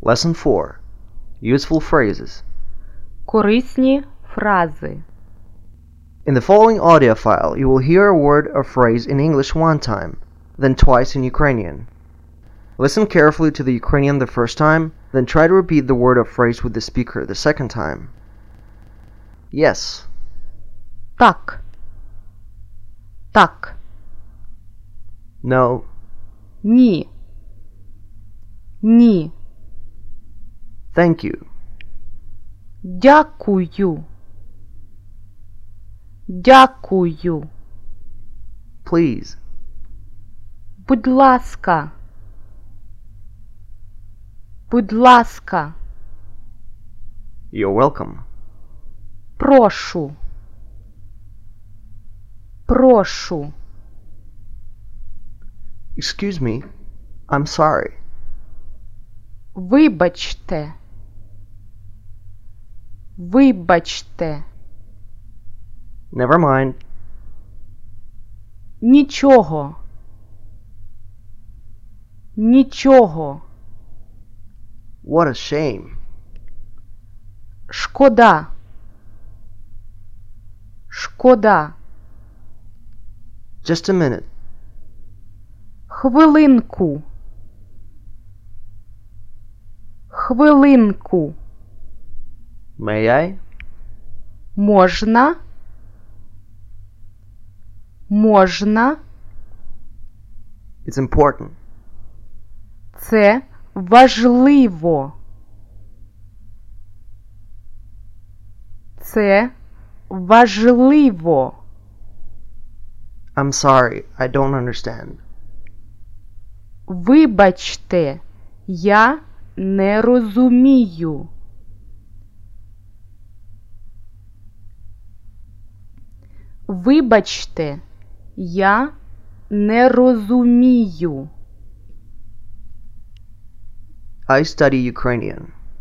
Lesson 4. Useful phrases. Корисні фрази. In the following audio file, you will hear a word or phrase in English one time, then twice in Ukrainian. Listen carefully to the Ukrainian the first time, then try to repeat the word or phrase with the speaker the second time. Yes. Так. Так. No. Ні. Ні. Thank you. Дякую. Дякую. Please. Будь ласка. Будь ласка. You're welcome. Прошу. Прошу. Excuse me. I'm sorry. Вибачте. Вибачте. Never mind. Нічого. Нічого. What a shame. Шкода. Шкода. Just a minute. Хвилинку. Хвилинку. May I? Можна? Можна? It's important. Це важливо. Це важливо. I'm sorry, I don't understand. Вибачте, я не розумію. Вибачте, я не розумію. I study Ukrainian.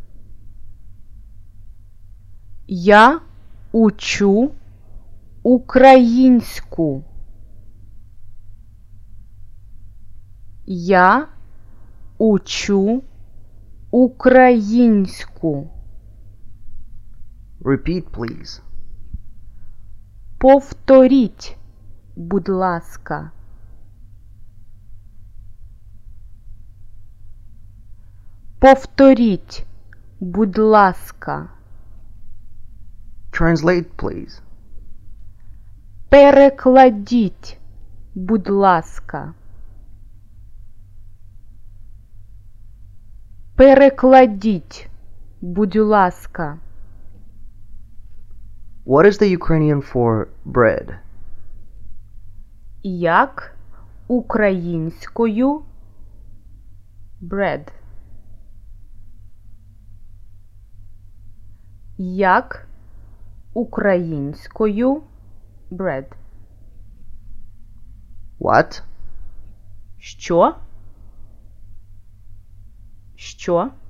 Я учу українську. Я учу українську. Repeat, please. Повторіть, будь ласка. Повторіть, будь ласка. Translate, please. Перекладіть, будь ласка. Перекладіть, будь ласка. What is the Ukrainian for bread? Як українською bread. Як українською bread. What? Що? Що?